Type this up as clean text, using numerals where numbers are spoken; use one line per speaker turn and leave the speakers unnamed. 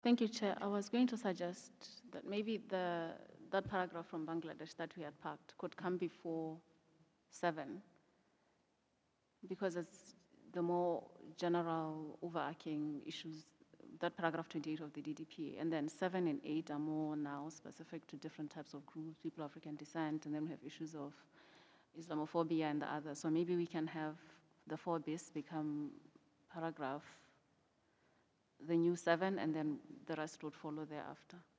Thank you, Chair. I was going to suggest that maybe that paragraph from Bangladesh that we had packed could come before 7, because it's the more general overarching issues, that paragraph 28 of the DDP, and then 7 and 8 are more now specific to different types of groups, people of African descent, and then we have issues of Islamophobia and the others. So maybe we can have the 4 bis become paragraph, the new 7, and then the rest would follow thereafter.